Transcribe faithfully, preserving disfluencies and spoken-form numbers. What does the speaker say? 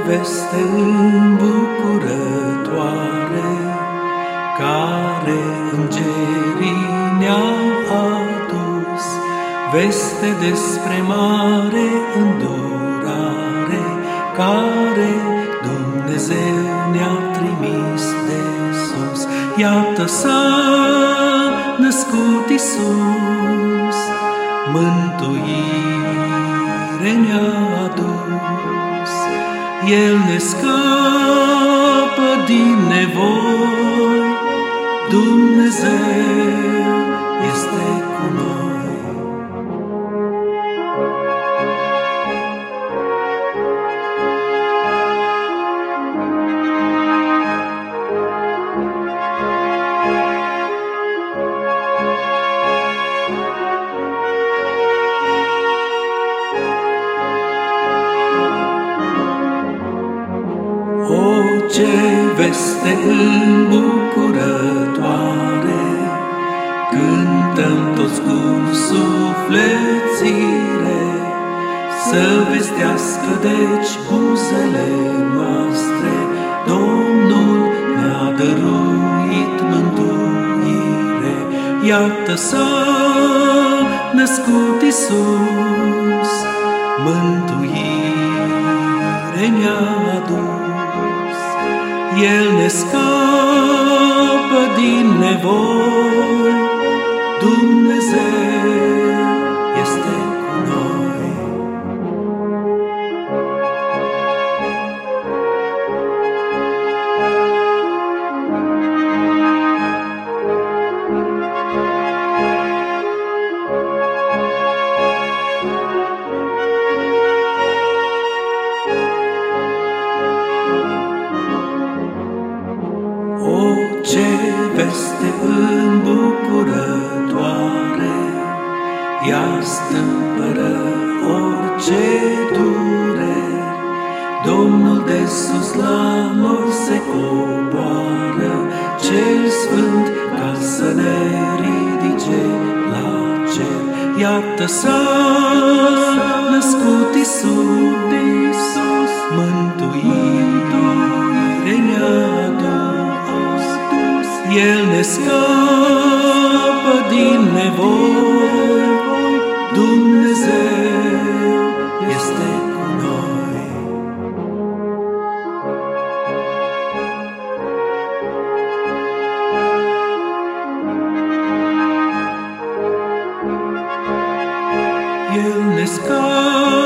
veste îmbucurătoare, care îngerii ne-au adus, veste despre mare îndurare, care Dumnezeu ne-a trimis de sus. Iată s-a născut Iisus, mântuire ne-a adus. El ne scapă din nevoi, Dumnezeu este cu noi. O, ce veste îmbucurătoare, cântăm toți cu sufletire, să vestească deci buzele noastre, Domnul ne-a dăruit mântuire. Iată s-a născut Iisus, mântuire ne-a adus. El ne scapă din nevoi, Dumnezeu este cu noi. O, ce veste îmbucurătoare, ea stâmpără orice dureri. Domnul de sus la noi se coboară, Cel Sfânt, ca să ne ridice la cer. Iată s-a născut Iisus, mântuire ne-a adus. El ne scapă din nevoi, Dumnezeu este cu noi. El ne scapă